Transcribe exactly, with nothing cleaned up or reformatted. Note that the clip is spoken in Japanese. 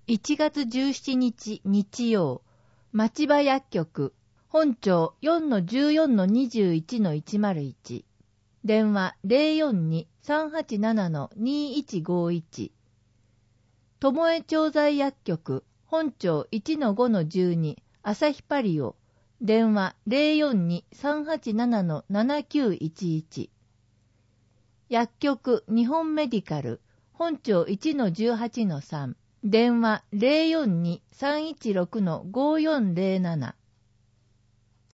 いちがつじゅうしちにち日曜、町場薬局、本庁 よんのじゅうよんのにじゅういちのいちまるいち、電話 ゼロよんに さんはちななのにいちごいち、友江調剤薬局、本庁 いちのごのじゅうに、朝日パリオ、電話 ゼロよんに さんはちななのななきゅういちいち、薬局日本メディカル、本庁 いちのじゅうはちのさん、電話 ゼロよんに さんいちろくのごよんゼロなな、